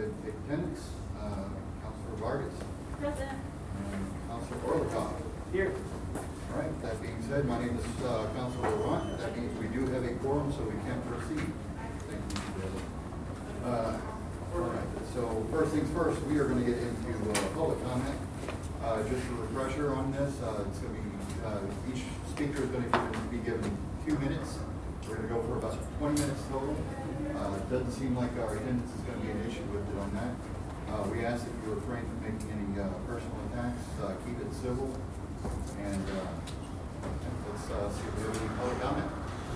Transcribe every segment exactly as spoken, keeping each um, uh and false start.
ahead and take attendance. Uh, Councilor Vargas. Present. And Councilor Orlikov. Here. All right, that being said, my name is uh, Councilor Laurent. That means we do have a quorum, so we can proceed. Thank you, Mister President. Uh, all right, so first things first, we are going to get into uh, public comment. Uh, just a refresher on this, uh, it's going to be, uh, each speaker is going to be given two minutes. We're going to go for about twenty minutes total. Uh, it doesn't seem like our attendance is going to be an issue with it on that. Uh, we ask that you refrain from making any uh, personal attacks, uh, keep it civil, and uh, let's uh, see if we have any public comment.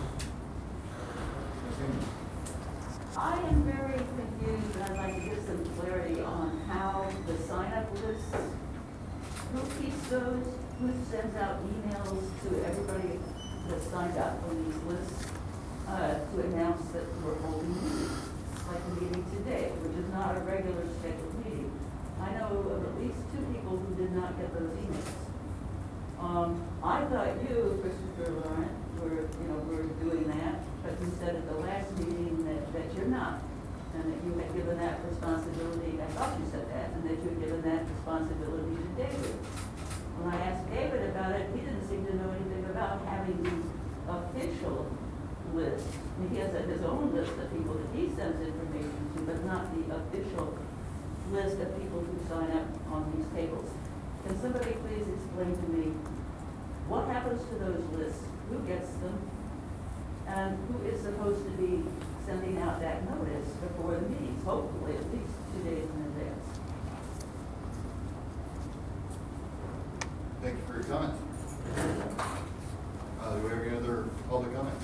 I am very confused, and I'd like to get some clarity on how the sign-up lists, who keeps those, who sends out emails to everybody that signed up on these lists uh, to announce that we're holding meetings, like the meeting today, which is not a regular scheduled meeting. I know of at least two people who did not get those emails. Um, I thought you, Christopher Laurent, were, you know, were doing that, but you said at the last meeting that, that you're not, and that you had given that responsibility, I thought you said that, and that you had given that responsibility to David. When I asked David about it, he didn't seem to know anything about having the official list. I mean, he has a, his own list of people that he sends information to, but not the official list of people who sign up on these tables. Can somebody please explain to me what happens to those lists? Who gets them? And who is supposed to be sending out that notice before the meetings, hopefully at least two days in advance? Thank you for your comments. Uh, do we have any other public comment?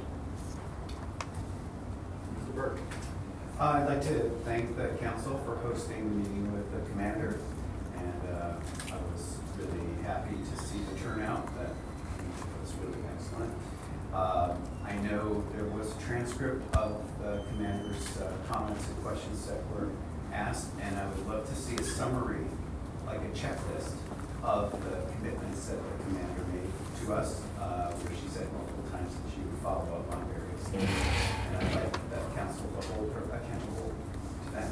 Mister Burke. Uh, I'd like to thank the council for hosting the meeting with the commander, and uh, I was really happy to see the turnout. That was really excellent. Uh, I know there was a transcript of the commander's uh, comments and questions that were asked, and I would love to see a summary, like a checklist, of the commitments that the commander made to us, uh, where she said multiple times that she would follow up on various things. And I'd like the council to hold her accountable to that.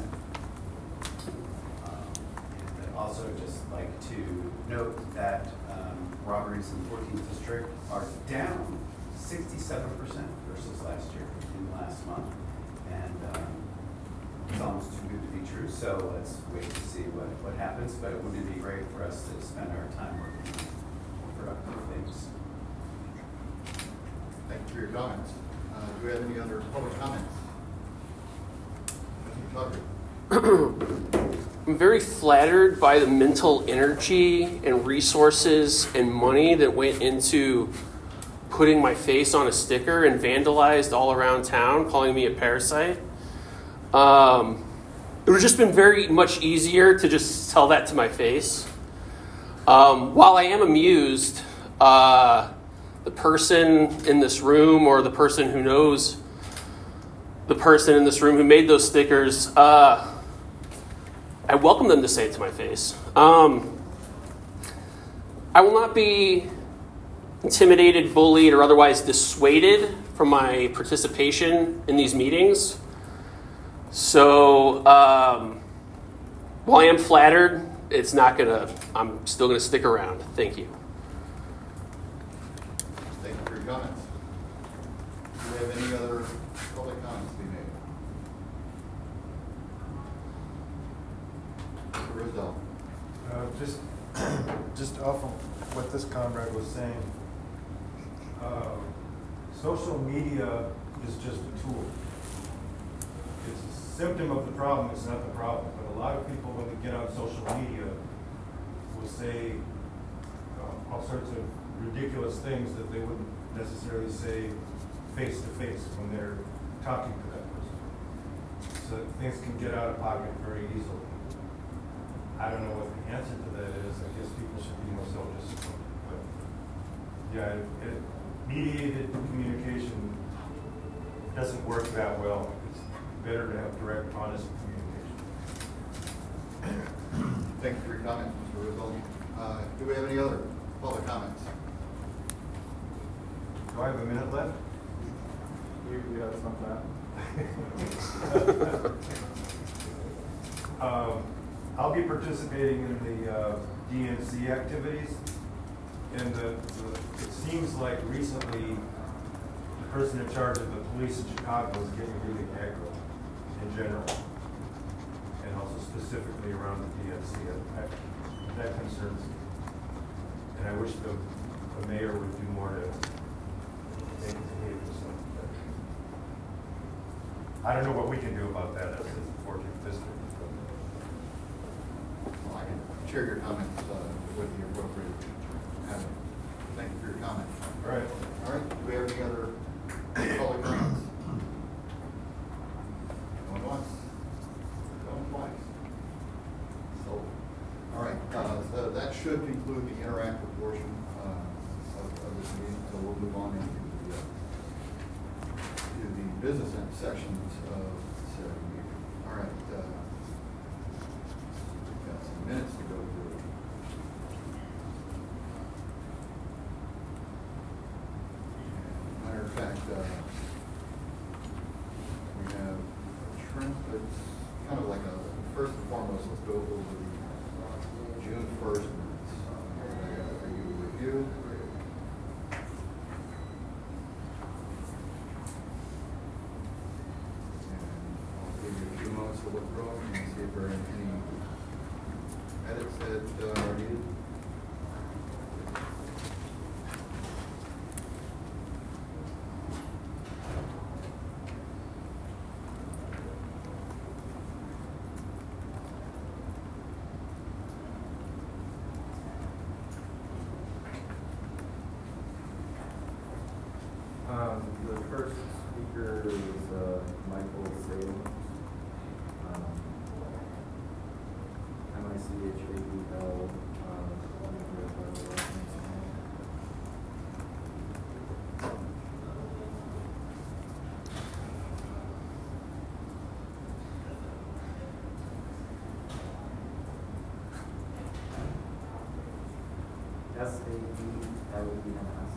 Um, and I'd also just like to note that um, robberies in the fourteenth district are down sixty-seven percent versus last year in the last month. And um, it's almost too good to be true, so let's wait to see what, what happens. But it would be great for us to spend our time working on productive things. Thank you for your comments. Uh, do we have any other public comments? Mister Tucker. I'm very flattered by the mental energy and resources and money that went into putting my face on a sticker and vandalized all around town, calling me a parasite. Um, it would have just been very much easier to just tell that to my face. Um, while I am amused, uh, the person in this room or the person who knows the person in this room who made those stickers, uh, I welcome them to say it to my face. Um, I will not be intimidated, bullied, or otherwise dissuaded from my participation in these meetings. So, um, while I am flattered, it's not gonna, I'm still gonna stick around. Thank you. Thank you for your comments. Do we have any other public comments to be made? Mister Risdell. Uh, just, just off of what this comrade was saying, uh, social media is just a tool. It's a symptom of the problem, it's not the problem. But a lot of people, when they get on social media, will say uh, all sorts of ridiculous things that they wouldn't necessarily say face to face when they're talking to that person. So things can get out of pocket very easily. I don't know what the answer to that is. I guess people should be more self-disciplined. But yeah, it, it, mediated communication doesn't work that well. It's better to have direct, honest communication. Thank you for your comments, Mister Risdell. Uh, do we have any other public comments? Do I have a minute left? We, we have some time. Um, I'll be participating in the uh, D N C activities, and the, the, it seems like recently the person in charge of the police in Chicago is getting really aggro in general, and also specifically around the D N C. That, that concerns me, and I wish the, the mayor would do more to make it behave himself. I don't know what we can do about that as a fourteenth district. Well, I can share your comments uh, with the appropriate admin. Thank you for your comment. All right. All right, do we have any other public comments? Going once, going twice. So, all right, uh, so that should conclude the interactive portion uh, of, of this meeting. So we'll move on into the, uh, to the business sections of said meeting. All right, uh, we've got some minutes to go through. Matter of fact, uh, we have Trent, it's kind of like a, first and foremost, let's go over the June first minutes. Uh, for you to review. And I'll give you a few moments to look through them and see if there are any edits that uh, are needed. Um, the first speaker is, uh, Michael Salem. Um, M I C H A E L, um, S A D L E N S.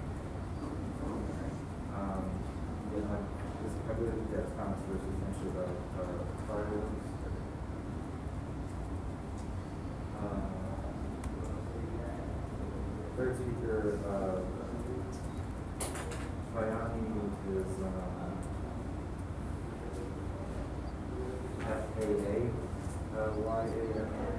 Um, yeah, I, this, I believe that's comments first, essentially about, uh, fireworks. Uh, Third speaker, uh, Bayani is, um, F A A, uh, Y A N A.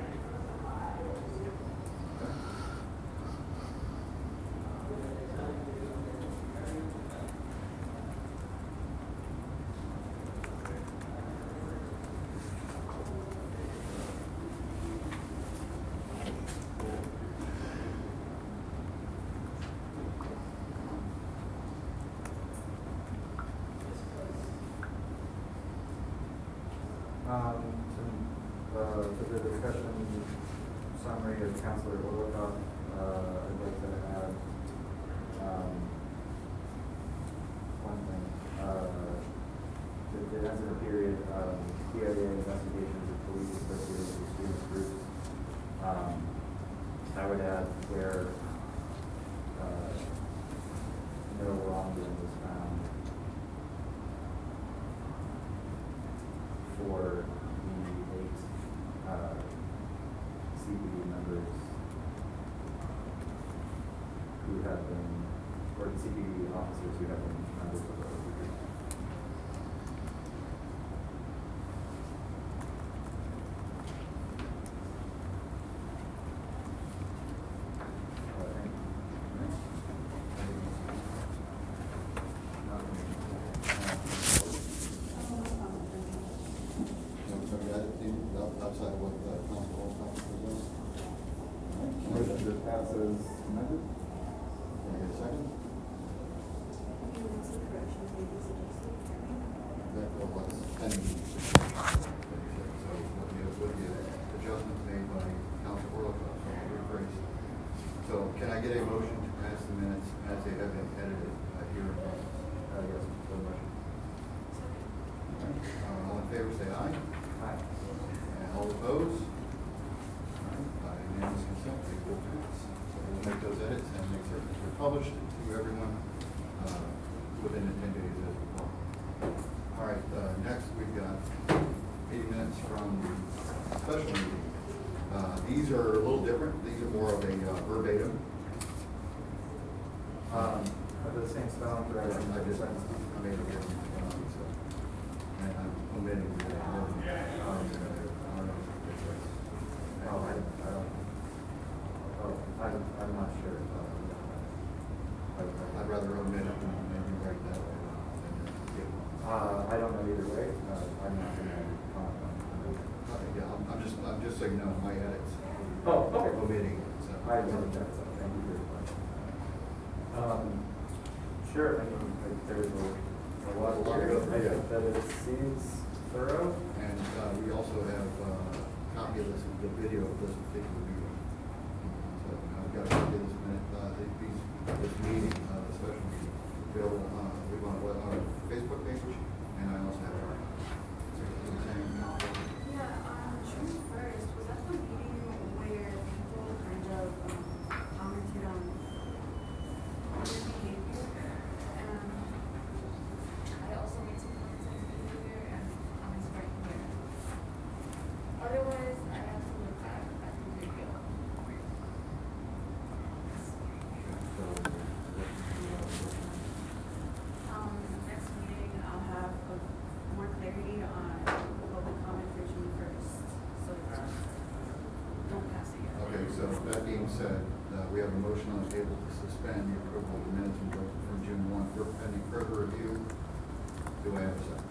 Um, to, uh, to the discussion summary of Councilor Orlikoff, uh, I'd like to add, um, one thing, uh, the, the incident period, um, P I A investigations of police associated with student groups. Um, I would add where, uh, no wrongdoing was found for the eight uh, C B D members who have been, or C B D officers who have been members of the group. Outside of what the council also presents. Motion to pass as amended. Can I get a second? That was pending. So with the, with the adjustments made by Council Orlikoff, so I'll rephrase. So can I get a motion to pass the minutes as they have been edited uh, here in process? Uh, yes, so motion. Uh, all in favor, say aye. Aye. And all opposed? All right, by unanimous consent, they will pass. So we'll make those edits and make certain that they're published to everyone uh, within the ten days as required. All right, uh, next we've got meeting minutes minutes from the special meeting. Uh, These are a little different. These are more of a uh, verbatim. Um, are they the same style? I I just, I made a different, um, so, and I'm omitting the, um, I don't know. Oh, I, I don't, oh, I'm, I'm not sure. Uh, I'd rather omit it than maybe write that way. Uh, I don't know either way. Uh, I'm not gonna comment on it. Uh, Yeah, I'm, I'm just, I'm just saying no, my edits. Oh, okay. Omitting it, so. I didn't check that. Thank you very much. Um, sure, I mean, like, there's a, a lot of Lot of here. good, I yeah. think that it seems thorough. And uh, we also have uh, a copy of this, the video of this particular meeting. So I've got a copy of this minute, uh, the- these, this meeting, uh, the special meeting, available on, we want to, on our Facebook page, and I also have our. Yeah, on June first, was that the meeting where people kind of um, commented on their behavior? And I also made some comments on behavior and comments right here. Otherwise, I have to look back at the video. Um, next meeting, I'll have a, more clarity on public comment for June first, so uh, don't pass it yet. Okay, so that being said, uh, we have a motion on the table to suspend the approval of the minutes from from June one for pending further review. Do I have a second?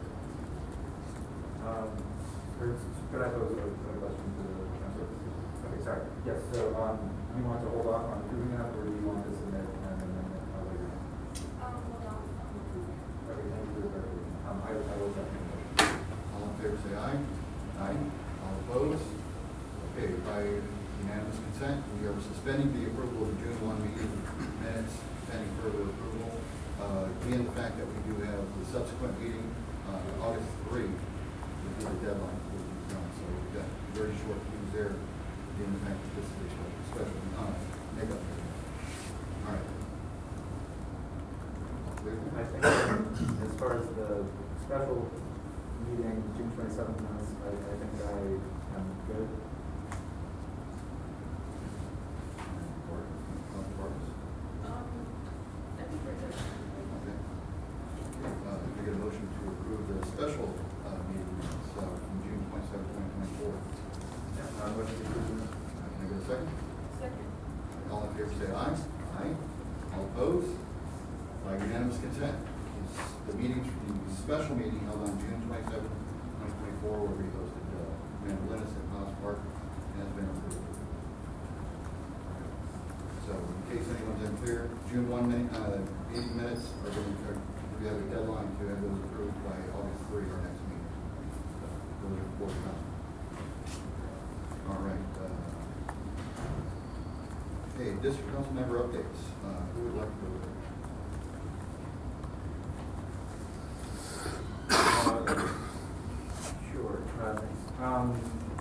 Um, or- could I pose a, a question to the council? Okay, sorry. Yes, so, um, you want to hold off on approving that, or do you want to submit an amendment uh, later? Um, hold on, I'm approving. Okay, thank you for the clarification. Um, I, I will second it. All in favor, say aye. Aye. All opposed? Okay, by unanimous consent, we are suspending the approval of the June one meeting minutes pending further approval. Uh, Given the fact that we do have the subsequent meeting, uh, August three, would be the deadline for this done. So we've got very short fuse there, given the fact that this is a special, special, uh, makeup. meeting. All right. Clear? I think, as far as the special meeting, June twenty-seventh minutes, I, I think I am good. Council Vargas? Um, I think we're good. Okay. Uh, Can we get a motion to approve the special uh, meeting minutes uh, from June twenty-seventh, twenty twenty-four? Uh, motion to approve. Uh, Can I get a second? Second. All in favor, say aye. Aye. All opposed? By unanimous consent, It's the meeting, the special meeting held on June twenty-seventh, twenty twenty-four, where we hosted uh, Mandelinus at Haas Park, has been approved. So in case anyone's unclear, June one min- uh, meeting minutes are going to, we have a deadline to have those approved by August third, our next meeting. So those are forthcoming. All right. uh, Okay, district council member updates. Uh, Who would like to go there? Uh, Sure, uh, thanks. Um,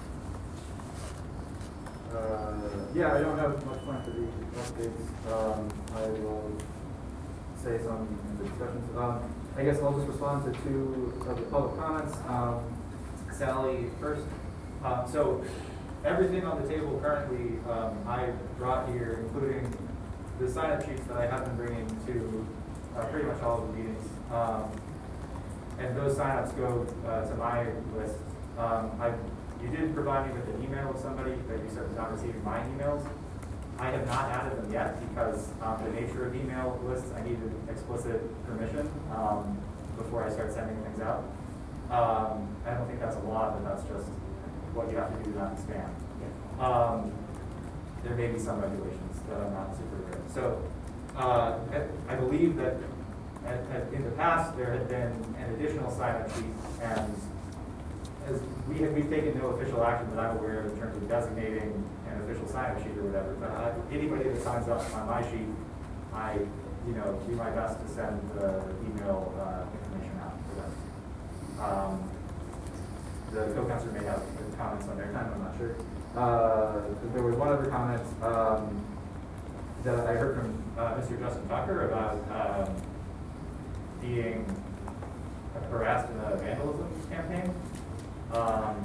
uh, yeah, I don't have much time for the updates. Um, I will say some in the discussions. Um, I guess I'll just respond to two of the public comments. Um, Sally first. Uh, so everything on the table currently, um, I brought here, including the sign-up sheets that I have been bringing to uh, pretty much all of the meetings. Um, And those signups go uh, to my list. Um, I, you did provide me with an email of somebody that you said was not receiving my emails. I have not added them yet because um, the nature of email lists, I needed explicit permission um, before I start sending things out. Um, I don't think that's a law, but that's just what you have to do not to spam. Um, there may be some regulations that I'm not super aware of. So uh, I, I believe that At, at, in the past, there had been an additional sign-up sheet, and as we have, we've taken no official action that I'm aware of in terms of designating an official sign-up sheet or whatever. But uh, anybody that signs up on my sheet, I, you know, do my best to send the email uh, information out to them. Um, the co-counsel may have comments on their time. I'm not sure. Uh, there was one other comment um, that I heard from uh, Mister Justin Tucker about. Um, being harassed in a vandalism campaign. Um,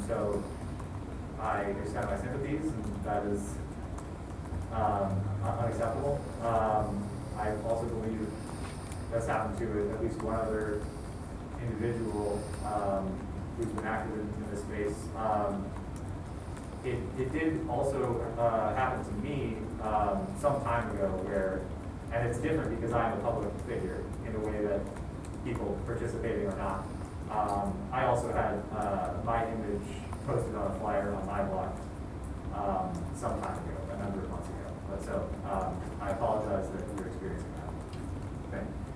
so I extend my sympathies, and that is um, un- unacceptable. Um, I also believe that's happened to at least one other individual um, who's been active in, in this space. Um, it, it did also uh, happen to me um, some time ago where, and it's different because I'm a public figure in a way that people participating or not. Um, I also had uh, my image posted on a flyer on my block um, some time ago, a number of months ago. But so um, I apologize that you're experiencing that. Thank you.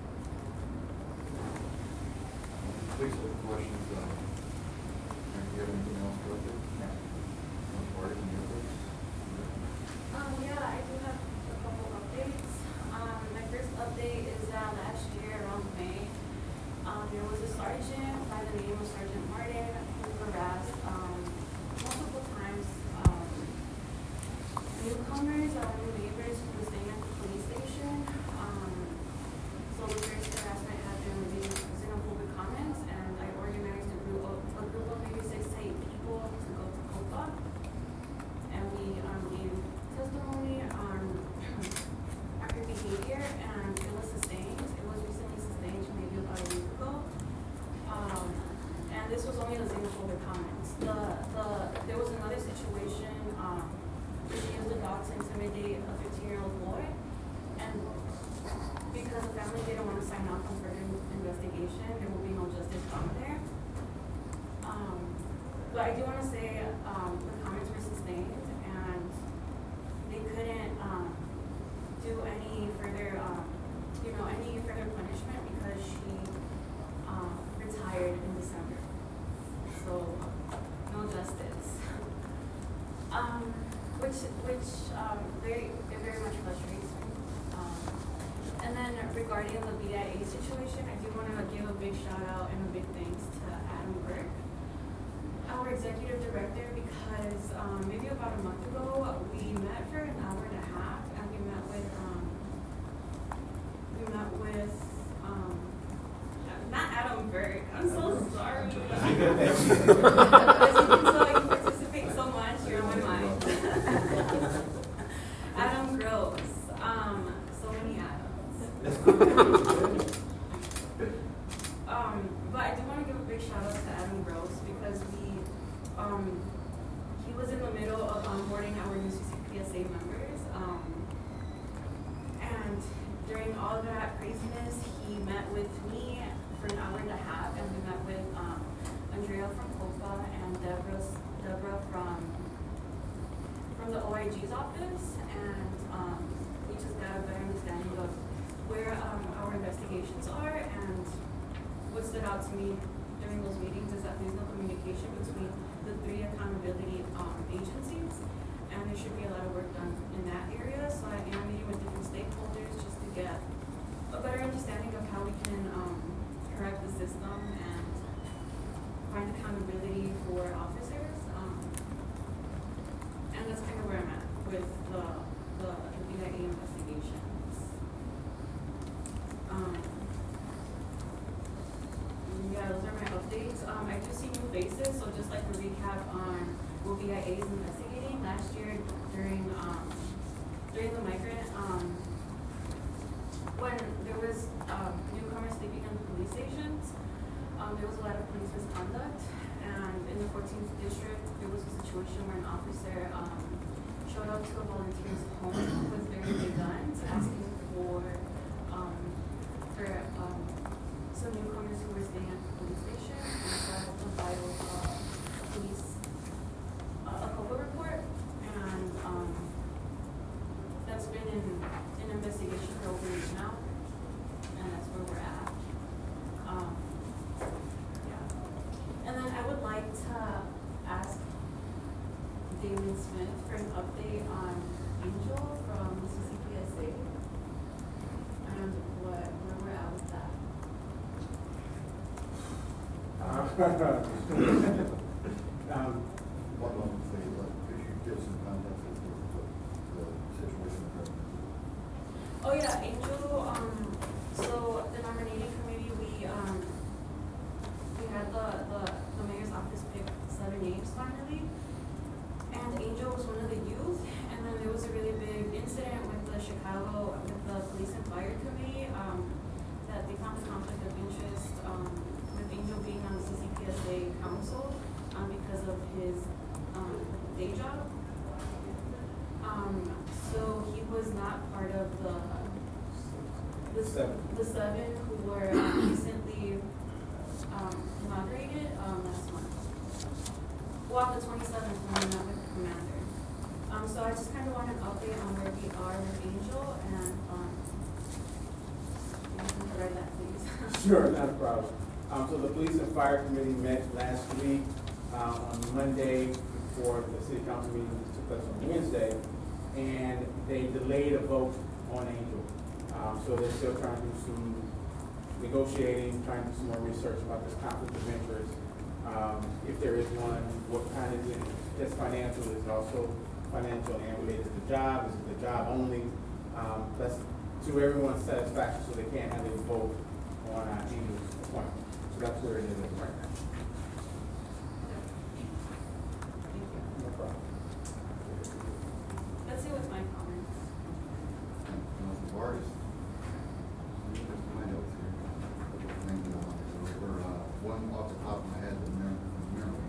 Please, have questions. Uh, do you have anything else to update? Yeah. Or any others? Um, yeah, I do have a couple updates. Um, my first update is that last year around May, um, there was a sergeant by the name of Sergeant Martin who harassed um, multiple times um, newcomers or new neighbors who were staying at the police station. Um, so the first harassment happened with these xenophobic comments, and I organized a group of, a group of maybe six to eight people to go to COPA. And we um, gave testimony on our behavior, and it was sustained. It was recently sustained maybe about a week ago. Um, and this was only the xenophobic comments. The, the, there was another situation um, where she used a dog to intimidate a fifteen-year-old boy. And because the family didn't want to sign off on further investigation, there will be no justice found there. Um, but I do want to say um, the comments were sustained, and they couldn't um, do any further, um, you know, any further punishment because she um, retired in December. So no justice. Um, which, which um, very, it very much frustrates me. Um, and then regarding the B I A situation, I do want to give a big shout out and a big thanks to Adam Burke, our executive director, because um, maybe about a month ago, we met for an hour and a half, and we met with, um, we met with, um, not Adam Burke, I'm so sorry. As you can tell, I participate so much, you're on my mind. Adam Gross, um, so many Adams. um, but I do want to give a big shout out to Adam Gross because we, um, he was in the middle of onboarding our new C C P S A members, um, and during all that craziness, he met with me for an hour and a half, and we met with um, Andrea from COPA and Deborah, Deborah from from the O I G's office, and um, we just got a better understanding of where um, our investigations are. And what stood out to me during those meetings is that there's no communication between the three accountability um, agencies, and there should be a lot of work done in that area. So I am meeting with different stakeholders just to get a better understanding of how we can um, correct the system and find accountability for officers. Um, and that's kind of where I'm at with the, the, the B I A investigations. Um, yeah, those are my updates. Um, I do see new faces, so just like a recap on what B I A is investigating. Last year during um, during the migrant, um, when there was um, newcomers sleeping in the police stations, um, there was a lot of police misconduct. And in the fourteenth district, there was a situation where an officer um, showed up to a volunteer's home with very big guns, asking for um, for um, some newcomers who were staying at the police station, and so I helped them file uh, a police uh, a COPA report, and um, that's been in an investigation for over a year now, and that's where we're at. Um, And then I would like to ask Damon Smith for an update on Angel from C C P S A and what, where we're at with that. um, What one say, what, could you give some context as to the, the situation with her? Oh yeah, Angel, um, so the nominating committee, we, um, we had the, the, the mayor's office pick seven names finally. Chicago with the Police and Fire Committee, um, that they found a conflict of interest, um, with Angel being on the C C P S A council, um, because of his, um, day job. Um, so he was not part of the, the Seven. the seven who were um, recently, um, inaugurated, um, last month. Well, on the twenty-seventh, when we met with the commander. Um, so I just kind of want an update on where we are with Angel, and, um, you can provide that, please. Sure, not a problem. Um, so the Police and Fire Committee met last week, um, on Monday before the city council meeting that took place on Wednesday, and they delayed a vote on Angel. Um, so they're still trying to do some negotiating, trying to do some more research about this conflict of interest. Um, if there is one, what kind is it? It's financial, is it also financial and related to the job? Is it the job only? Um, that's to everyone's satisfaction, so they can't have a vote on uh, Angel's appointment. So that's where it is right now. Thank you. No problem. That's it with my comments. Council Vargas. Just my notes here. Thank you. So we're, uh, one off the top of my head, the mem- from memory.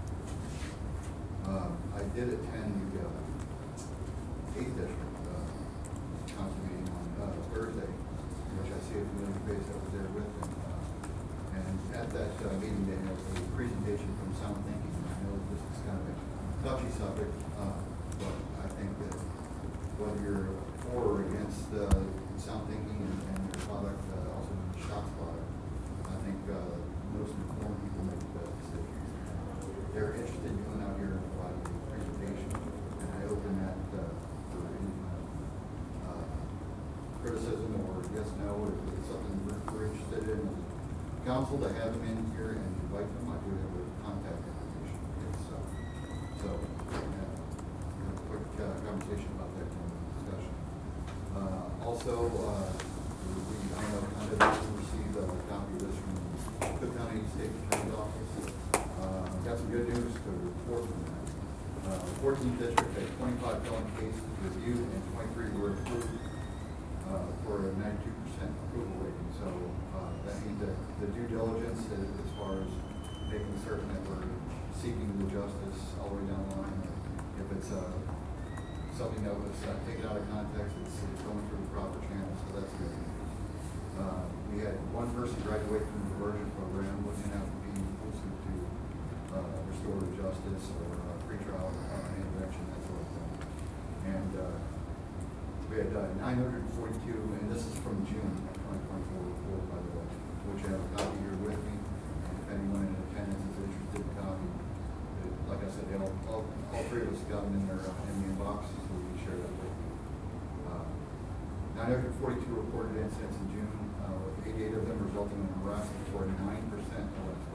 Uh, I did attend the, uh, eighth district, uh, council meeting on, uh, Thursday, which I see a familiar face that was there with them. Uh, And at that, uh, meeting, they had a presentation from Sound Thinking. I know this is kind of a touchy subject, uh, but I think that whether you're for or against, uh, Sound Thinking and, and your product, uh, also Shots product, I think, uh, most informed people make the best decisions. They're interested in coming out here and providing a presentation, and I open that, uh, for any kind of, uh, criticism or yes, no, if it's something we're, we're interested in as a council, to have them in here and invite them. I do have their contact information. It's, uh, so, uh, have a quick uh, conversation about that during the discussion. Uh, also, uh, we, I don't know, kind of received a copy of this from Cook County State Attorney's Office. Uh, got some good news to report from that. Uh, the fourteenth district had twenty-five felony cases reviewed and twenty-three were approved, uh, for a ninety-two percent approval rating. So, uh, that means that the due diligence as, as far as making certain that we're seeking the justice all the way down the line. If it's, uh, something that was uh, taken out of context, it's, it's going through the proper channels, so that's good news. Uh, we had one person graduate from the diversion program, looking out for being posted to, uh, restorative justice or, uh, pretrial, uh, intervention, that sort of thing. And, uh, we had, uh, nine hundred forty-two, and this is from June twenty twenty-four report, by the way, which I have a copy here with me. And if anyone in attendance is interested in a copy, it, like I said, they all, all, all three of us got them in their, uh, in the inbox, so we can share that with you. Uh, nine hundred forty-two reported incidents in June, uh, with eighty-eight of them resulting in harassment for nine percent of them.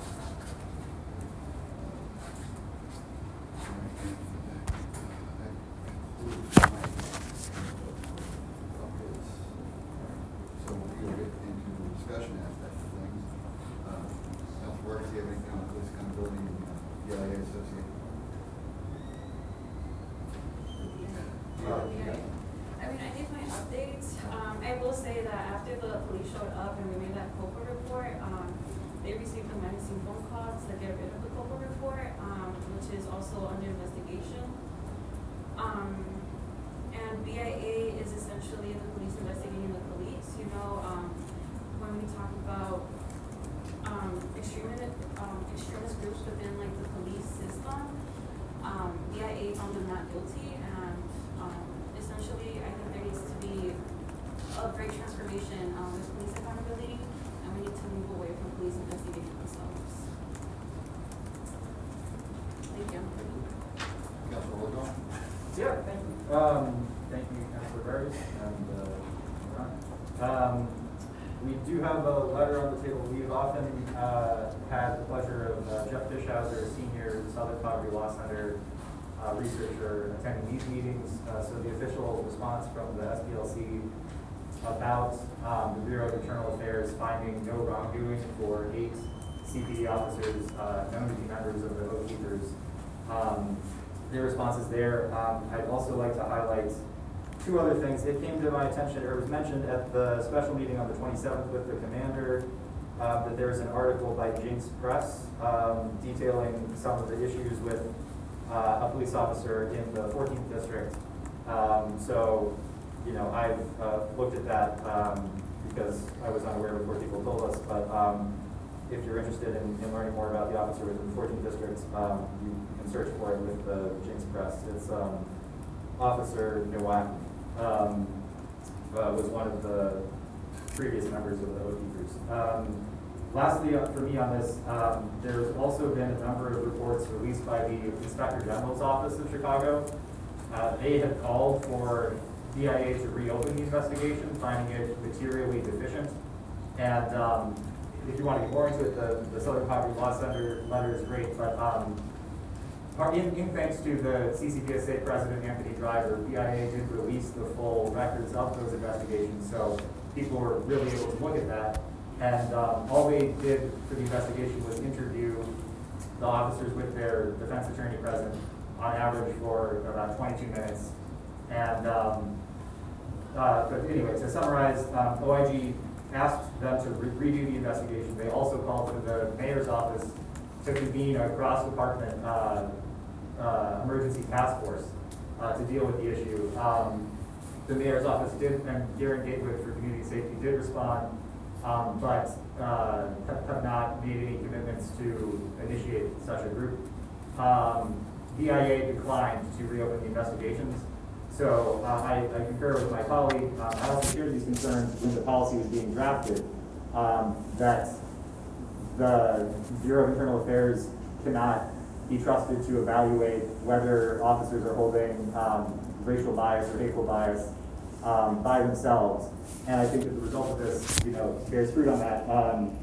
So we'll get into the discussion aspect of things. Uh, Council Workers, do you have any comment on police accountability and uh, D I A associated? Yeah. I mean, I did my updates. Um, I will say that after the police showed up and we made that COPA report, um, they received a menacing phone call to get rid of the COPA report, um, which is also under investigation. Um, and B I A is essentially the police investigating the police. You know, um, when we talk about um, extremist, um, extremist groups within like the police system, um, B I A found them not guilty, and um, essentially I think there needs to be a great transformation um, with police accountability, and we need to move away from police investigating themselves. Thank you. Councilor Roldán? Yeah, thank you. Um, thank you, Councilor Vargas and, uh, Ron. Um, we do have a letter on the table. We've often, uh, had the pleasure of uh, Jeff Fischhauser, a senior Southern Poverty Law Center, uh, researcher, attending these meetings. Uh, so the official response from the S P L C about, um, the Bureau of Internal Affairs finding no wrongdoing for eight C P D officers, uh, known to be members of the Oath Keepers. Um, Their response is there. Um, I'd also like to highlight two other things. It came to my attention, or was mentioned at the special meeting on the twenty-seventh with the commander, uh, that there's an article by Jinx Press um, detailing some of the issues with uh, a police officer in the fourteenth district. Um, so, you know, I've uh, looked at that um, because I was unaware of what people told us, but um, if you're interested in, in learning more about the officer within the fourteenth district, um, you can search for it with the Jinx Press. It's um, Officer Nowak, um, uh, was one of the previous members of the O T groups. Um, lastly, uh, for me on this, um, there's also been a number of reports released by the Inspector General's office in Chicago. Uh, they had called for D I A to reopen the investigation, finding it materially deficient. And um, if you want to get more into it, the, the Southern Poverty Law Center letter is great, but um, In, in thanks to the C C P S A President Anthony Driver, D I A did release the full records of those investigations, so people were really able to look at that. And um, all they did for the investigation was interview the officers with their defense attorney present on average for about twenty-two minutes. And um, uh, but anyway, to summarize, um, O I G asked them to re redo the investigation. They also called for the mayor's office to convene a cross-department uh, uh, emergency task force uh, to deal with the issue. Um, the mayor's office did, and Darren Gatewood for community safety did respond, um, but uh, have, have not made any commitments to initiate such a group. Um, D I A declined to reopen the investigations. So uh, I, I concur with my colleague. Um, I also shared these concerns when the policy was being drafted, um, that the Bureau of Internal Affairs cannot be trusted to evaluate whether officers are holding um, racial bias or hateful bias um, by themselves. And I think that the result of this, you know, bears fruit on that. Um,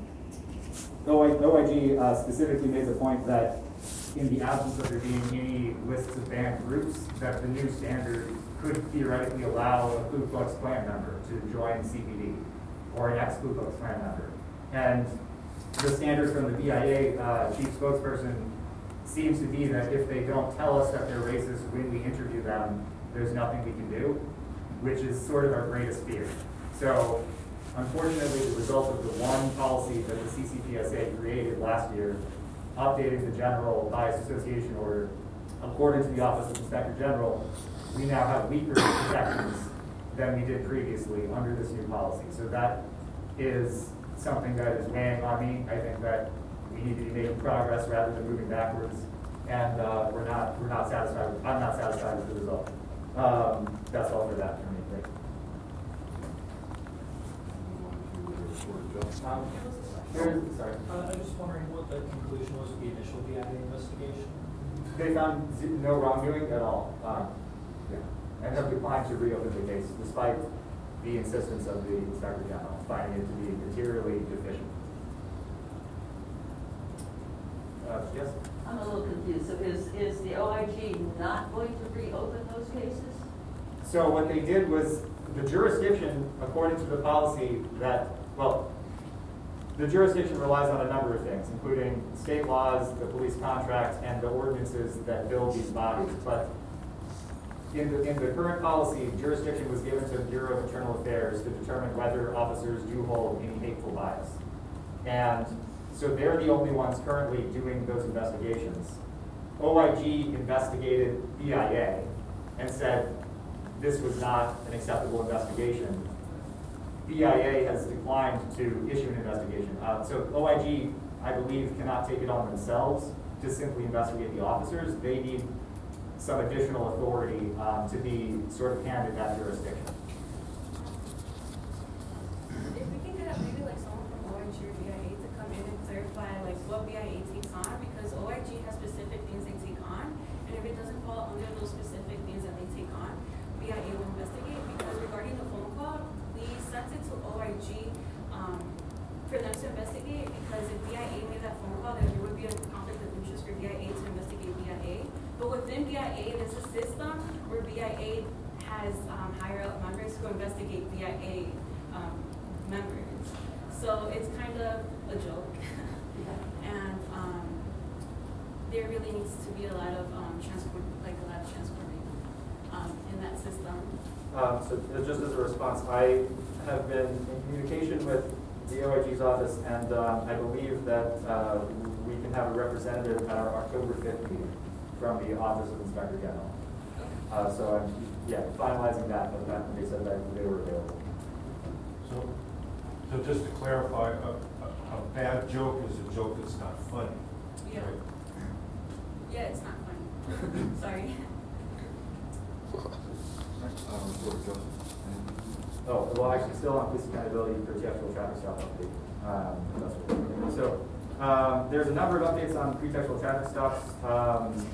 O I G uh, specifically made the point that in the absence of there being any lists of banned groups, that the new standard could theoretically allow a Ku Klux Klan member to join C P D or an ex-Ku Klux Klan member. And the standard from the B I A uh, chief spokesperson seems to be that if they don't tell us that they're racist when we interview them, there's nothing we can do, which is sort of our greatest fear. So unfortunately, the result of the one policy that the C C P S A created last year, updating the general bias association order, according to the Office of Inspector General, we now have weaker protections than we did previously under this new policy. So that is something that is weighing on me. I think that we need to be making progress rather than moving backwards, and uh, we're not we're not satisfied. With, I'm not satisfied with the result. Um, that's all for that for me. Thank you. Um, here's, sorry. Uh, I'm just wondering what the conclusion was of the initial B I A investigation. They found no wrongdoing at all. Um, yeah, and have declined to reopen the case despite the insistence of the Inspector General, finding it to be materially deficient. Uh, yes? I'm a little confused. So is, is the O I G not going to reopen those cases? So what they did was the jurisdiction, according to the policy that, well, the jurisdiction relies on a number of things, including state laws, the police contracts, and the ordinances that build these bodies. But in the, in the current policy, jurisdiction was given to the Bureau of Internal Affairs to determine whether officers do hold any hateful bias. And so they're the only ones currently doing those investigations. O I G investigated B I A and said this was not an acceptable investigation. B I A has declined to issue an investigation. Uh, so O I G, I believe, cannot take it on themselves to simply investigate the officers. They need some additional authority um, to be sort of handed that jurisdiction. If we can get maybe like someone from O I G or B I A to come in and clarify like what B I A takes on, because O I G has specific things they take on, and if it doesn't fall under those specific things that they take on, B I A will investigate. Because regarding the phone call, we sent it to O I G um, for them to investigate, because if B I A made that phone call, then there would be a conflict of interest for B I A to investigate B I A. But within B I A, there's a system where B I A has um, higher up members who investigate B I A um, members. So it's kind of a joke. And um, there really needs to be a lot of um, transport, like a lot of transport. Um, um, in that system? Um, so uh, just as a response, I have been in communication with the O I G's office, and um, I believe that uh, we can have a representative at our October fifth meeting from the Office of Inspector General. Uh, so I'm, yeah, finalizing that, but that, they said that they were available. So, so just to clarify, a, a, a bad joke is a joke that's not funny. Yeah. right? Yeah, it's not funny. Sorry. Um, Reporter Joseph. Oh, well, actually, still on police accountability for pretextual traffic stop update. Um, that's what- so, um, there's a number of updates on pretextual traffic stops. Um,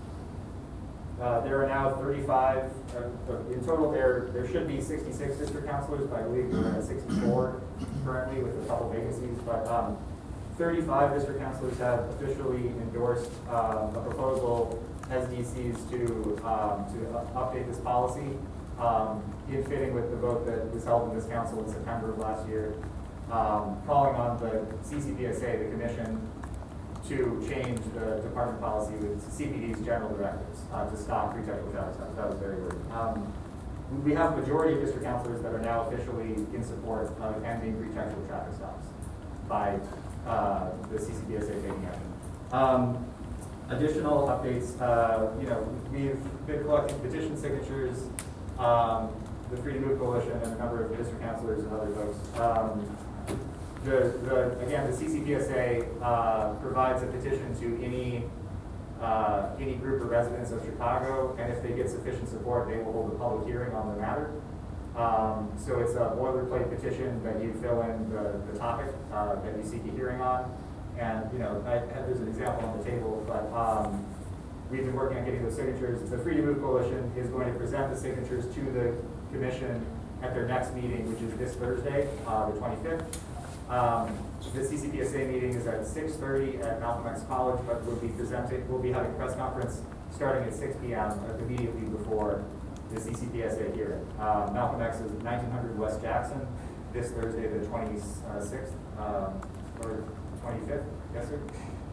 uh, there are now thirty-five, uh, in total there, there should be sixty-six district councilors, but I believe we're at sixty-four currently with a couple vacancies, but, um, thirty-five district councilors have officially endorsed, um, a proposal as D Cs to, um, to up- update this policy. Um, in fitting with the vote that was held in this council in September of last year, um, calling on the C C P S A, the commission, to change the department policy with C P D's general directives uh, to stop pretextual traffic stops. That was very good. Um, we have a majority of district councilors that are now officially in support of ending pretextual traffic stops by uh, the C C P S A taking action. Um, additional updates, uh, you know, we've been collecting petition signatures. Um, the Free to Move Coalition and a number of district councilors and other folks. Um, the, the, again, the C C P S A uh, provides a petition to any uh, any group of residents of Chicago, and if they get sufficient support, they will hold a public hearing on the matter. Um, so it's a boilerplate petition that you fill in the, the topic uh, that you seek a hearing on. And, you know, I, there's an example on the table, but um, we've been working on getting those signatures. The Free to Move Coalition is going to present the signatures to the commission at their next meeting, which is this Thursday, uh, the twenty-fifth. Um, the C C P S A meeting is at six thirty at Malcolm X College, but we'll be presenting, we'll be having a press conference starting at six P M immediately before the C C P S A hearing. Uh, Malcolm X is nineteen hundred West Jackson, this Thursday, the twenty-sixth, um, or twenty-fifth, yes, sir?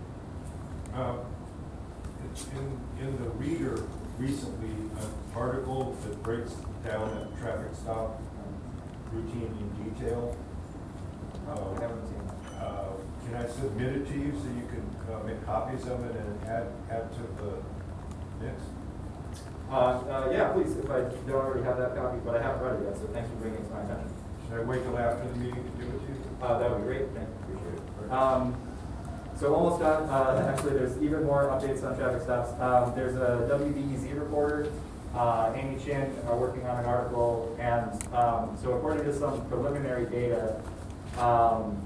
Uh, In, in the Reader recently, an article that breaks down a traffic stop routine in detail. I Uh, haven't seen that. uh, Can I submit it to you so you can uh, make copies of it and add, add to the mix? Uh, uh, yeah, please, if I don't already have that copy, but I haven't read it yet, so thanks for bringing it to my attention. Should I wait till after the meeting to give it to you? Uh, that would be great, thank you, appreciate it. Um, so almost done, uh, actually there's even more updates on traffic stops. Um, there's a W B E Z reporter, uh, Amy Chin, are working on an article, and um, so according to some preliminary data, um,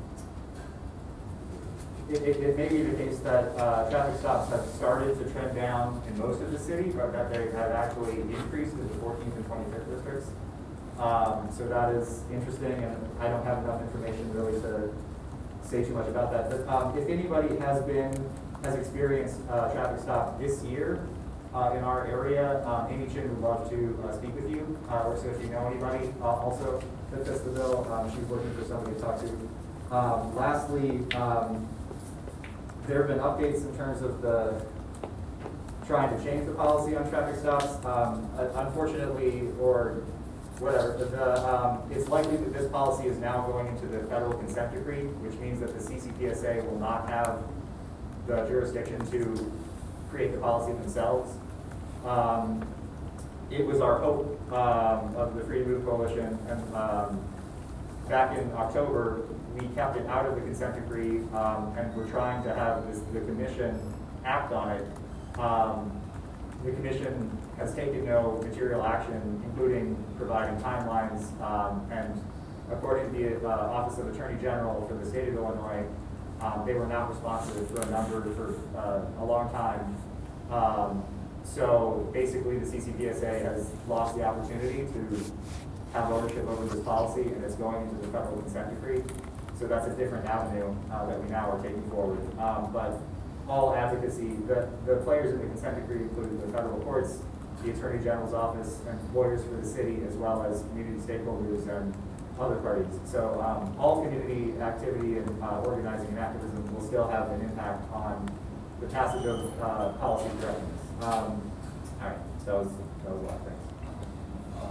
It, it, it may be the case that uh, traffic stops have started to trend down in most of the city, but that they have actually increased in the fourteenth and twenty-fifth districts. Um, so that is interesting, and I don't have enough information really to say too much about that. But um, if anybody has been, has experienced uh, traffic stop this year uh, in our area, um, Amy Chin would love to uh, speak with you, uh, or so if you know anybody uh, also that fits the bill, um, she's looking for somebody to talk to. Um, lastly, um, there have been updates in terms of the trying to change the policy on traffic stops. Um, unfortunately, or whatever, the, the, um, it's likely that this policy is now going into the federal consent decree, which means that the C C P S A will not have the jurisdiction to create the policy themselves. Um, it was our hope um, of the Free to Move Coalition, and um, back in October, we kept it out of the consent decree, um, and we're trying to have this, the commission act on it. Um, the commission has taken no material action, including providing timelines, um, and according to the uh, Office of Attorney General for the state of Illinois, um, they were not responsive for a number for uh, a long time. Um, so basically, the C C P S A has lost the opportunity to have ownership over this policy, and it's going into the federal consent decree. So that's a different avenue uh, that we now are taking forward. Um, but all advocacy, the, the players in the consent decree include the federal courts, the Attorney General's office, and lawyers for the city, as well as community stakeholders and other parties. So um, all community activity and uh, organizing and activism will still have an impact on the passage of uh, policy correctness. Um, all right, so that was, that was a lot, thanks.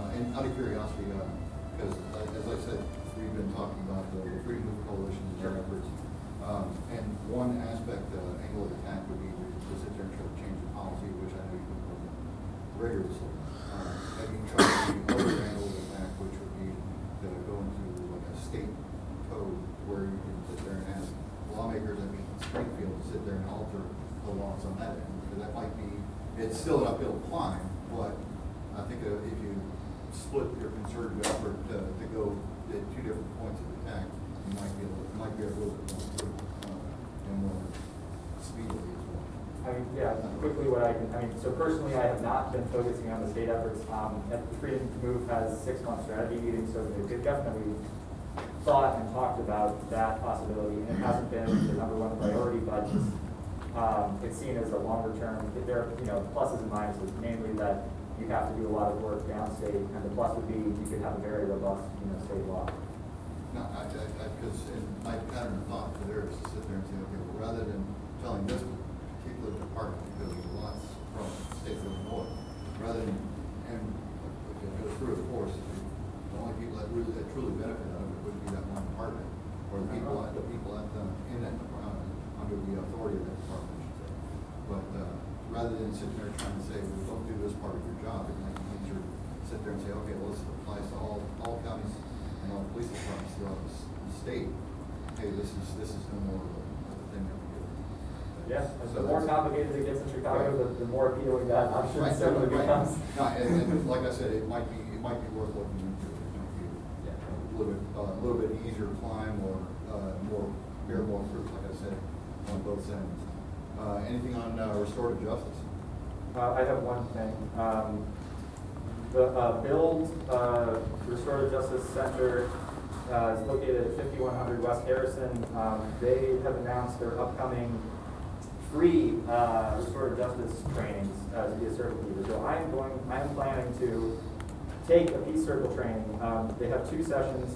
uh, and out of curiosity, because as I said, we've been talking about the Freedom Movement Coalition and their efforts. Um, and one aspect, uh, angle of attack would be to sit there and try to change the policy, which I know you've been working rigorously. Um, maybe try to the other angle of attack, which would be to go into like a state code where you can sit there and ask lawmakers, I mean, Springfield, to sit there and alter the laws on that end. Because that might be, it's still an uphill climb, but I think uh, if you split your concerted effort to, to go at two different points of attack, you might be able, might be a little bit more, uh, and more speedily as well. I mean, yeah, quickly what I can, I mean, so personally, I have not been focusing on the state efforts. Um, at the Freedom to Move has six-month strategy meetings, so they've definitely thought and talked about that possibility, and it hasn't been the number one priority, but um, it's seen as a longer term. There are, you know, pluses and minuses, namely that you have to do a lot of work downstate, and the plus would be you could have a very robust, you know, state law. No, I, I, I, because my pattern of thought for there is to sit there and say, okay, well, rather than telling this particular department, because there's lots from the state of Illinois, rather than, and if it goes through, of course, the only people that really, that truly benefit out of it would be that one department, or the people, at the people at the, in that department, under the authority of that department, I should say. But, uh, rather than sit there trying to say, well, don't do this part of your job, it might be easier to sit there and say, okay, well, this applies to all, all counties and all police departments throughout the, the state. Hey, this is, this is no more of a, of a thing that we do. Yeah, and So the more that's- complicated it gets in Chicago, Right. the, the more appealing that option Right, certainly right. becomes. No, and, and like I said, it might be, it might be worth looking into. It might be Yeah. a little bit, uh, a little bit easier climb, or, uh, more, bear more fruit, like I said, on both ends. Uh, anything on, uh, restorative justice? Uh, I have one thing. Um, the uh, Build uh, Restorative Justice Center uh, is located at fifty-one hundred West Harrison. Um, they have announced their upcoming free uh, restorative justice trainings uh, to be a circle keeper. So I am going. I am planning to take a peace circle training. Um, they have two sessions,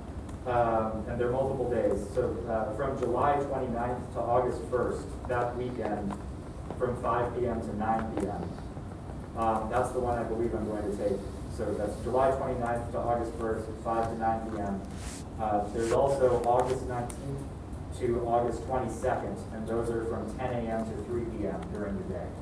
um, and they're multiple days. So uh, from July twenty-ninth to August first, that weekend, from five p m to nine p m Um, that's the one I believe I'm going to take. So that's July twenty-ninth to August first, five to nine p m Uh, there's also August nineteenth to August twenty-second, and those are from ten a m to three p m during the day.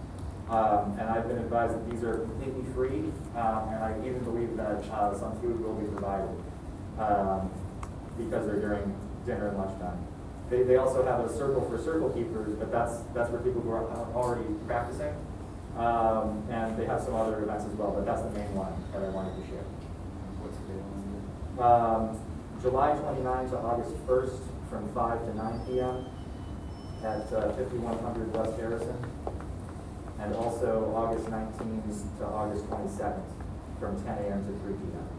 Um, and I've been advised that these are completely free, um, and I even believe that uh, some food will be provided um, because they're during dinner and lunchtime. They, they also have a circle for circle keepers, but that's that's for people who are already practicing. Um, and they have some other events as well, but that's the main one that I wanted to share. What's the date on Um, July twenty-ninth to August first from five to nine p m at uh, fifty-one hundred West Harrison. And also August nineteenth to August twenty-second from ten a m to three p m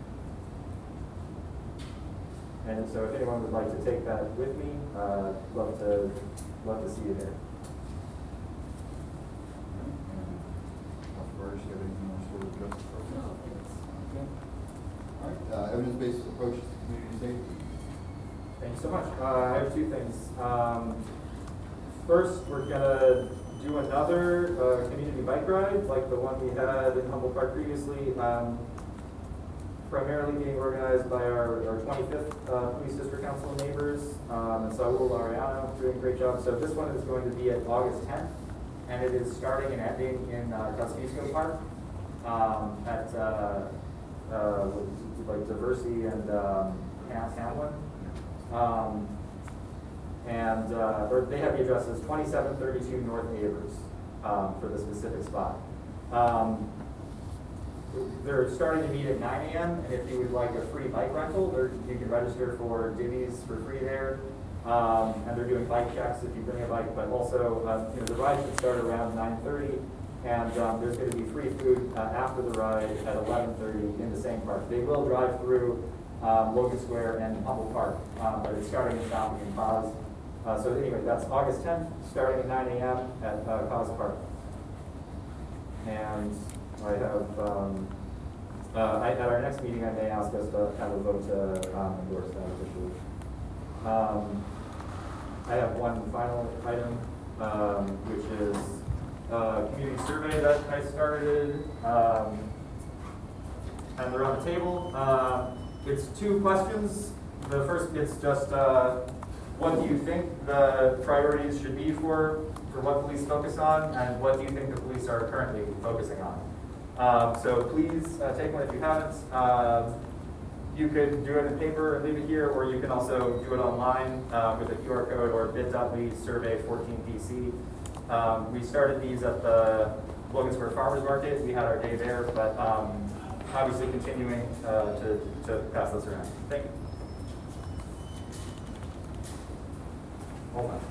And so if anyone would like to take that with me, uh, love to love to see you there. First, you have anything on restorative justice program? Okay. All right, uh, evidence-based approach to community safety. Thank you so much. Uh, I have two things. Um, first, we're gonna do another uh, community bike ride, like the one we had in Humboldt Park previously, um, primarily being organized by our, our twenty-fifth uh, Police District Council of Neighbors, um, and Saul Ariano doing a great job. So this one is going to be at August tenth. And it is starting and ending in uh, Kosciuszko Park um, at uh, uh, like Diversey and um, Ham- Hamlin. Um, and uh, or they have the addresses twenty-seven thirty-two North Avers um, for the specific spot. Um, they're starting to meet at nine a m and if you would like a free bike rental, you can register for Divvies for free there. Um, and they're doing bike checks if you bring a bike, but also, uh, you know, the ride should start around nine thirty, and um, there's going to be free food uh, after the ride at eleven thirty in the same park. They will drive through um, Logan Square and Humboldt Park, um, but it's starting and stopping in Cause. Uh, so anyway, that's August tenth, starting at nine a m at uh, Cause Park. And I have, um, uh, I, at our next meeting, I may ask us to have a vote to um, endorse that officially. Um, I have one final item, um, which is a community survey that I started. Um, and they're on the table. Uh, it's two questions. The first, it's just uh, what do you think the priorities should be for, for what police focus on, and what do you think the police are currently focusing on? Um, so please uh, take one if you haven't. Um, you could do it in paper and leave it here, or you can also do it online uh, with a Q R code or bit.ly survey fourteen P C. Um, we started these at the Logan Square Farmers Market. We had our day there, but um, obviously continuing uh, to, to pass those around. Thank you. Hold on.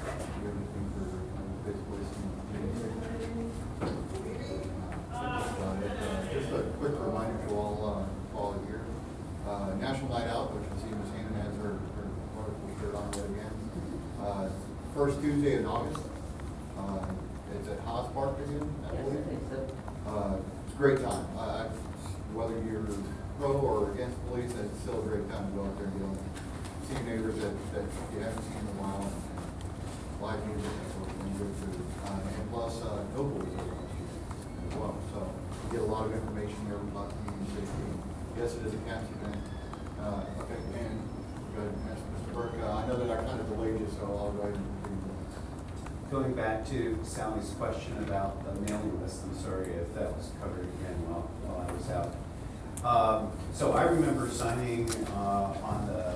Just a quick reminder to all, uh, all here. Uh, National Night Out, which I see Miz Hannah has her, her wonderful shirt on yet again. Uh, first Tuesday in August. Uh, it's at Haas Park again, I Yes, believe. I think so. Uh, it's a great time. Uh, whether you're pro or against police, it's still a great time to go out there and you know, see neighbors that, that you haven't seen in a while. And live music and so forth, and good food. Uh, and plus, uh, no police are last year as well. So you get a lot of information there about community safety. Yes, it is a CAPS event. Uh, okay, and go ahead, Mister Burke. Uh, I know that I kind of delayed you, so I'll go ahead and continue. Going back to Sally's question about the mailing list, I'm sorry if that was covered again while, while I was out. Um, so I remember signing uh, on the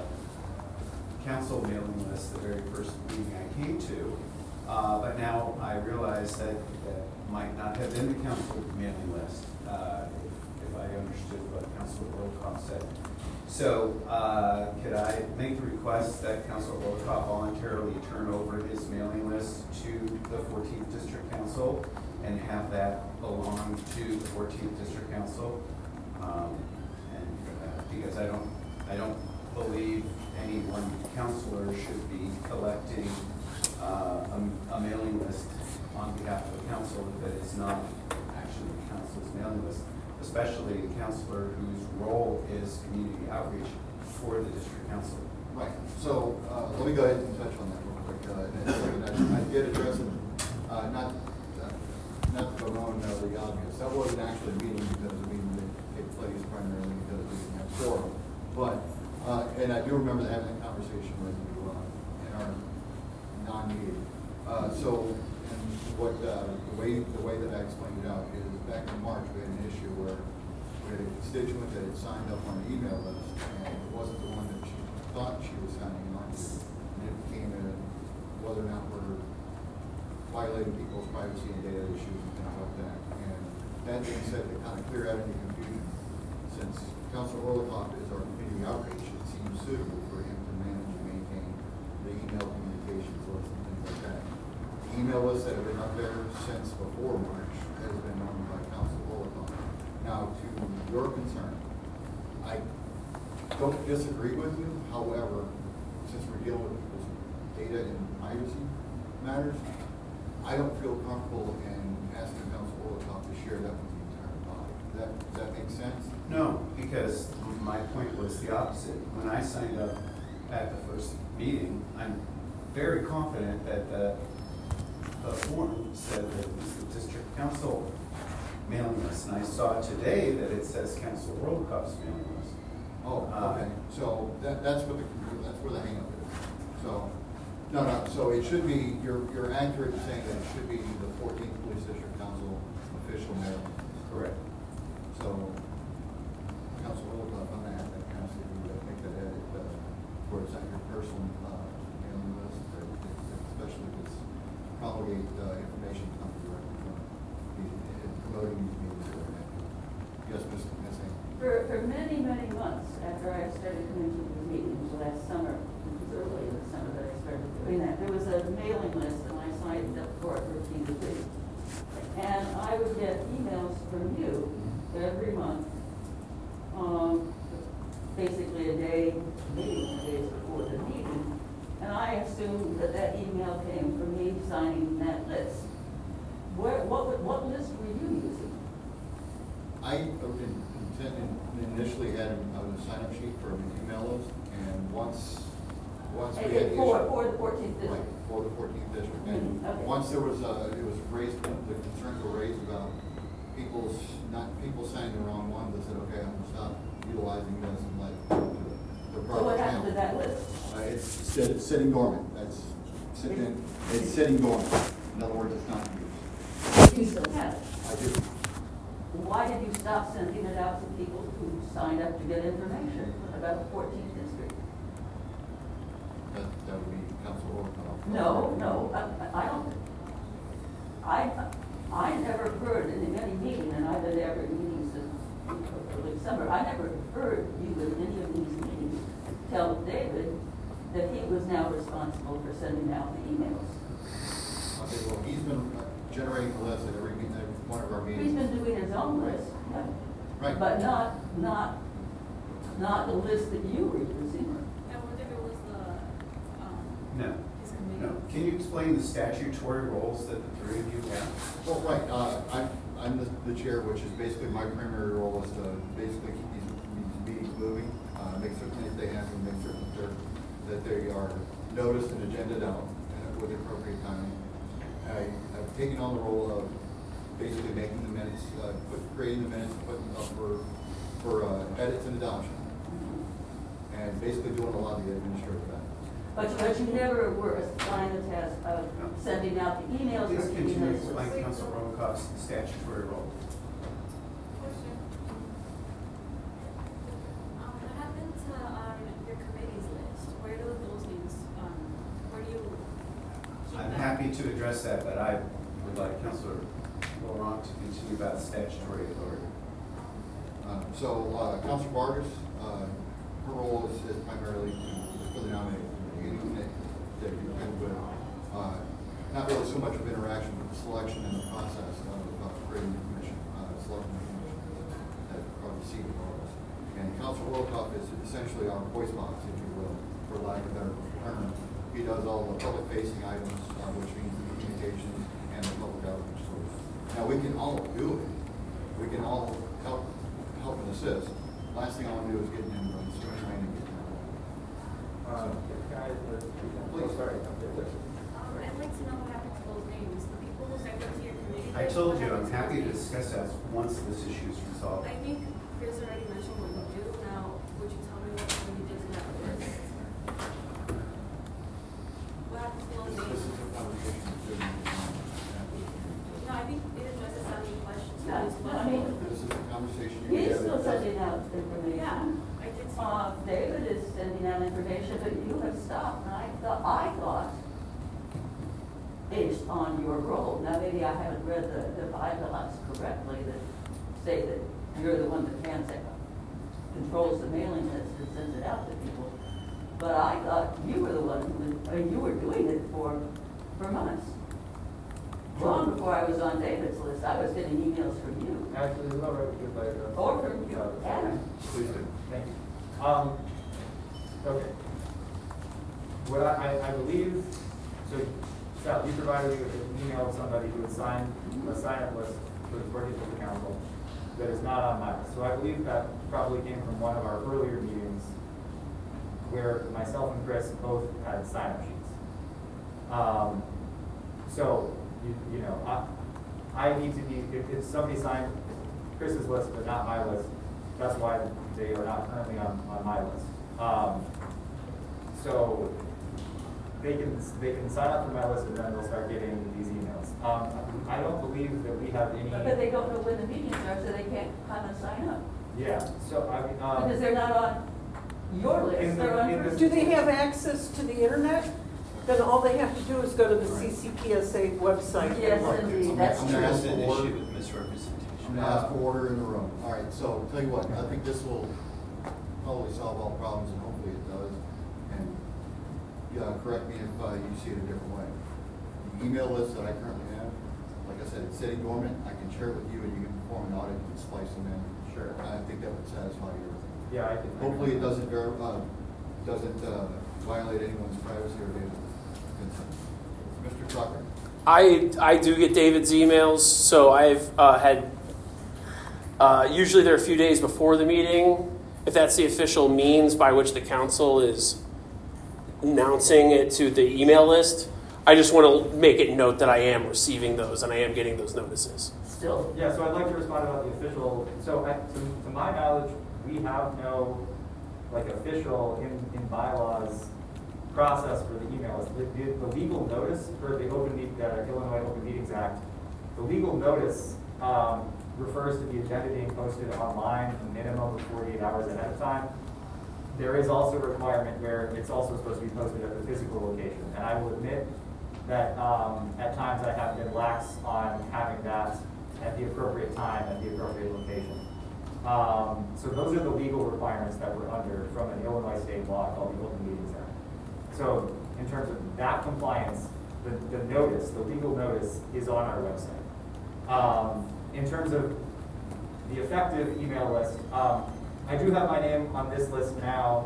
council mailing list the very first meeting I came to, uh, but now I realize that that might not have been the council mailing list, uh, if, if I understood what Councilor Wilcox said. So, uh, could I make the request that Councilor Wilcox voluntarily turn over his mailing list to the fourteenth District Council and have that belong to the fourteenth District Council? Um, and uh, because I don't, I don't believe any one councilor should be collecting uh, a, a mailing list on behalf of the council that is not actually the council's mailing list, especially a councilor whose role is community outreach for the district council. Right. So uh, let me go ahead and touch on that real quick. Uh, and, and I, I did address it, uh, not uh, not to bemoan uh, the obvious. That wasn't actually a meeting because the meeting did take place primarily because we didn't have quorum. But uh, and I do remember having that conversation with you uh, in our non-meeting. Uh, so and what uh, the way the way that I explained it out is back in March we had an issue where we had a constituent that had signed up on an email list and it wasn't the one that she thought she was signing on to. And it became a, whether or not we're violating people's privacy and data issues and things like that. And that being said, to kind of clear out any confusion, since Councilor Orlikoff is our community outreach, it seems suitable for him to manage and maintain the email communications list and things like that. The email lists that have been up there since before March has been owned by Councilor Orlikoff. Now, to your concern, I don't disagree with you. However, since we're dealing with people's data and privacy matters, I don't feel comfortable in asking Councilor Orlikoff to share that with the entire body. Does that, does that make sense? No, because my point was the opposite. When I signed up at the first meeting, I'm very confident that the, the form said that it was the district council mailing list. And I saw today that it says Councilor Orlikoff's mailing list. Oh, okay. So that, that's what the, that's where the hang up is. So, no, no, so it should be, you're, you're accurate in saying that it should be the fourteenth Police District Council official mailing list. Correct. So, Councilor Orlikoff, I'm gonna have that council to make that edit, uh, where it's at your personal, uh, mailing list, but it's- especially if it's promulgate, uh, information comes directly from the, promoting these meetings or whatever. Yes, Miz Missing. For, for many, many months after I started coming to the meetings last summer, it was early in the summer that I started doing that, there was a mailing list and I signed up for it for a few days. And I would get emails from you every month, um, basically a day, maybe two days before the meeting. And I assumed that that email came from me signing that list. Where, what, would- what list were you using? I intended, initially had a, a sign-up sheet for an email list, and once, once we had the For, issue. for the fourteenth Right, district. for the fourteenth district, and Mhm, okay. once there was, uh, it was raised, the concerns were raised about people's, not people saying the wrong ones, I said, okay, I'm gonna stop utilizing this and let it go to the So proper what happened to channel. that list? Uh, it's, sit- it's sitting dormant, that's, sitting, it's sitting dormant, in other words, it's not used. You still have it. I do, Why did you stop sending it out to people who signed up to get information about the fourteenth district? that, that would be council roll call. No, no, I, I don't. I, I never heard in any meeting, and I've been to every meeting since early summer, I never heard you in any of these meetings tell David that he was now responsible for sending out the emails. Okay, well, he's been uh, generating the list at every, meeting- every one of our meetings. He's been doing his own list, yeah. Right. But not, not, not the list that you were using. I wonder if it was the, um, No. his committee. No. Can you explain the statutory roles that the three of you have? Well, right, uh, I'm, I'm the, the chair, which is basically my primary role is to basically keep these, these meetings moving, uh, make certain if they happen, make certain that they're, that they are noticed and agended out uh, with appropriate timing. I, I've taken on the role of basically making the minutes, uh, put, creating the minutes, putting them up for, for, uh, edits and adoption. And basically doing a lot of the administrative things. But, but you never were assigned the task of sending out the emails Please or continue keeping to this explain list. Council Rokoff's statutory role. Question. Um, what happened to, um, your committee's list? Where do those names, um, where do you keep I'm them? happy to address that, but I would like Councilor Laurent to continue about statutory authority. Uh, So, uh, Councilor Vargas, uh, her role is, is primarily for the nominating committee, that, that you can, with, uh, not really so much of interaction, but the selection and the process of, uh, creating the commission, uh, selecting the commission that are the seat of ours. And Councilor Rokoff is essentially our voice box, if you will, for lack of a better term. He does all the public facing items, uh, which means the communications and the public outreach source. Now, we can all do it. We can all help, help and assist. Last thing I want to do is get in and start trying to get in. Um, can I, uh, Please. oh, sorry. Um, I'd like to know what happened to those names, the people who sent them to your committee. I told you, I'm happy to discuss that once this issue is resolved. I think Chris already mentioned what you do, now, would you tell me what what you did to that list? What happened to those This is names? a conversation between. No, I think it addresses that any questions. Yeah, as no, well. I mean, This is a conversation you he's have. still sending out information. Yeah, I did see Uh, that. David is sending out information, but you have stopped, and I thought, I thought, based on your role, now maybe I haven't read the, the bylaws correctly that say that you're the one that hands it, controls the mailing list and sends it out to people. But I thought you were the one who was, I mean, you were doing it for, for months. Long before I was on David's list, I was getting emails from you, Actually, is that right with my, uh? or from you, Adam. Please do. Thank you. Um, okay. What I, I, I believe, so Sal, you provided me with an email of somebody who would sign a sign-up list for the working for the council that is not on my list. So I believe that probably came from one of our earlier meetings where myself and Chris both had sign-up sheets. Um, so, you, you know, I, I need to be, if, if somebody signed Chris's list but not my list, that's why they are not currently on, on my list. Um, so they can, they can sign up for my list and then they'll start getting these emails. Um, I don't believe that we have any. But they don't know when the meetings are, so they can't come and sign up. Yeah, so I mean, um. Because they're not on your list, In the- they're on in the- yours. Do they have access to the internet? Then all they have to do is go to the C C P S A website. and Yes, look. indeed, that's I'm true. gonna That's ask an for order. issue with misrepresentation. I'm gonna ask for order in the room. All right, so tell you what, I think this will probably solve all problems, and hopefully it does. And, yeah, correct me if uh, you see it a different way. The email list that I currently have, like I said, it's sitting dormant. I can share it with you, and you can perform an audit and splice them in. Sure. I think that would satisfy your. Yeah, I can. Hopefully it doesn't ver, uh, doesn't, uh, violate anyone's privacy or data consent. Mister Tucker? I, I do get David's emails, so I've uh, had, uh, usually they're a few days before the meeting, if that's the official means by which the council is announcing it to the email list. I just want to make it note that I am receiving those and I am getting those notices. still. Yeah, so I'd like to respond about the official, so I, to, to my knowledge, we have no, like, official in, in bylaws process for the emails. The, the, the legal notice for the Open Meet, uh, Illinois Open Meetings Act, the legal notice um, refers to the agenda being posted online a minimum of forty-eight hours ahead of time. There is also a requirement where it's also supposed to be posted at the physical location. And I will admit that um, at times I have been lax on having that at the appropriate time, at the appropriate location. Um, so those are the legal requirements that we're under from an Illinois state law called the Open Meetings Act. So in terms of that compliance, the, the notice, the legal notice is on our website. Um, in terms of the effective email list, um, I do have my name on this list now.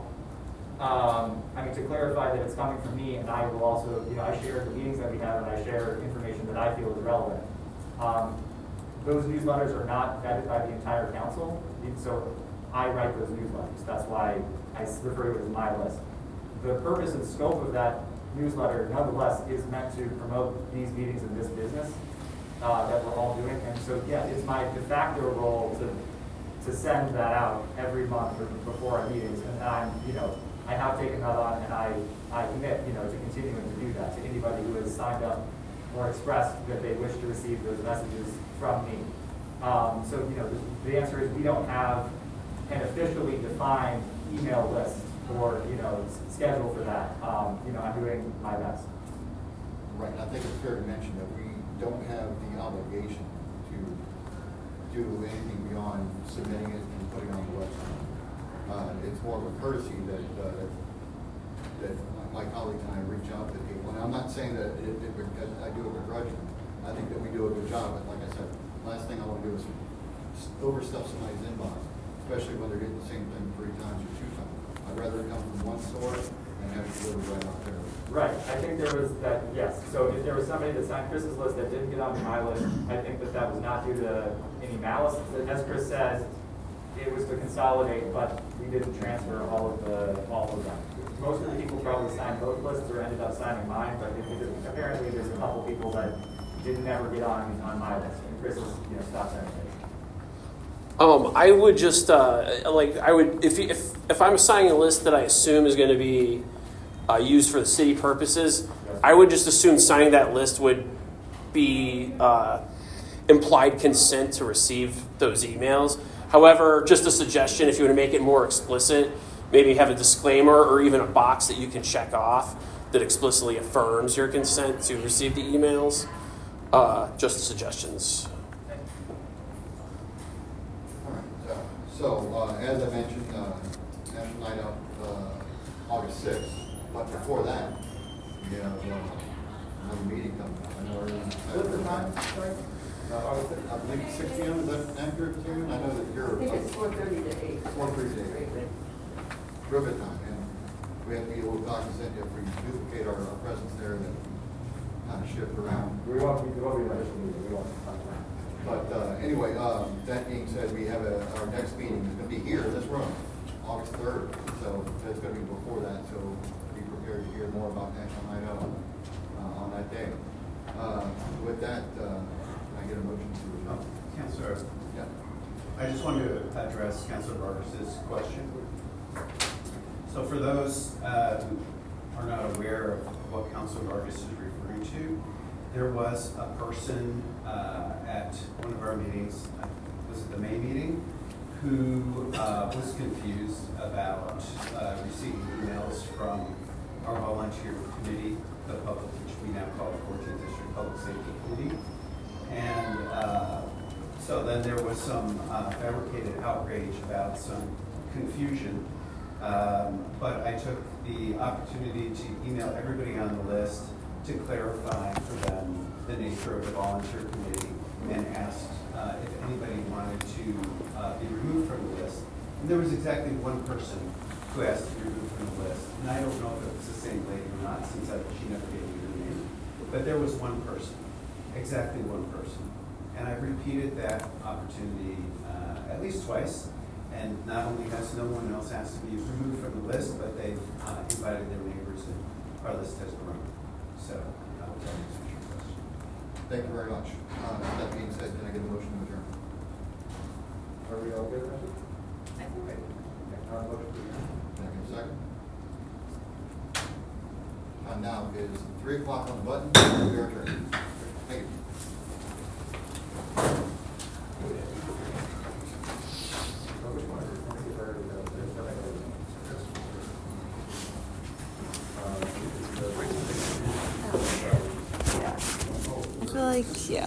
Um, I mean, to clarify that it's coming from me, and I will also, you know, I share the meetings that we have, and I share information that I feel is relevant. Um, those newsletters are not vetted by the entire council, so I write those newsletters. That's why I refer to it as my list. The purpose and scope of that newsletter, nonetheless, is meant to promote these meetings and this business uh, that we're all doing. And so, yeah, it's my de facto role to to send that out every month or before our meetings, and I'm, you know, I have taken that on, and I, I commit, you know, to continuing to do that to anybody who has signed up or expressed that they wish to receive those messages from me. Um, so, you know, the, the answer is we don't have an officially defined email list or, you know, schedule for that. Um, you know, I'm doing my best. Right, and I think it's fair to mention that we don't have the obligation to do anything beyond submitting it and putting it on the website. Uh, it's more of a courtesy that, uh, that, that my, my colleagues and I reach out to people. And I'm not saying that it, it, I do it begrudgingly. I think that we do a good job. But like I said, last thing I want to do is overstuff somebody's inbox, especially when they're getting the same thing three times or two times. I'd rather it come from one source and have it delivered right out there. Right. I think there was that, yes. So if there was somebody that signed Chris's list that didn't get on my list, I think that that was not due to any malice. As Chris says, it was to consolidate, but we didn't transfer all of the all of them. Most of the people probably signed both lists or ended up signing mine, but it, it, apparently there's a couple people that didn't ever get on on my list, and Chris is, you know, stopped sending it. Um, I would just uh, like I would if if if I'm assigning a list that I assume is going to be uh, used for the city purposes, I would just assume signing that list would be uh, implied consent to receive those emails. However, just a suggestion, if you want to make it more explicit, maybe have a disclaimer or even a box that you can check off that explicitly affirms your consent to receive the emails. Uh, just suggestions. All right. So, so uh, as I mentioned, uh, National Night Out, uh, August sixth. But before that, we have uh, another meeting coming up. I know everyone's. What's the time? Sorry. Uh, I believe six P M. Is that accurate, Susan? I know that you're. I think it's four thirty to eight. Four thirty to eight. Real good time, and we have to be a little cognizant if we duplicate our, our presence there, then kind of shift around. We won't, we won't be an official meeting. We won't. But uh, anyway, um, that being said, we have a, our next meeting is going to be here in this room, August third. So that's going to be before that. So be prepared to hear more about National Night Out uh, on that day. Uh, with that, uh, can I get a motion to adjourn? Oh, Councilor, Yeah. I just wanted to address Councilor Vargas's question. So for those uh, who are not aware of what Councilor Vargas is referring to, there was a person uh, at one of our meetings, uh, was it the May meeting, who uh, was confused about uh, receiving emails from our volunteer committee, the public, which we now call the fourteenth District Public Safety Committee. And uh, so then there was some uh, fabricated outrage about some confusion. Um, but I took the opportunity to email everybody on the list to clarify for them the nature of the volunteer committee and asked uh, if anybody wanted to uh, be removed from the list. And there was exactly one person who asked to be removed from the list. And I don't know if it was the same lady or not, since I, she never gave me her name. But there was one person, exactly one person. And I repeated that opportunity uh, at least twice. And not only has no one else asked to be removed from the list, but they've uh, invited their neighbors, and our list has grown. So I will tell you your question. Thank you very much. Uh, That being said, can I get a motion to adjourn? Are we all good, Rusty? I think we're. Uh, motion to adjourn. Can I get a second? Time now is three o'clock on the button. We are adjourned. Thank you. Which one is it? I think it's already, uh, there's nothing. Uh, I feel like, yeah.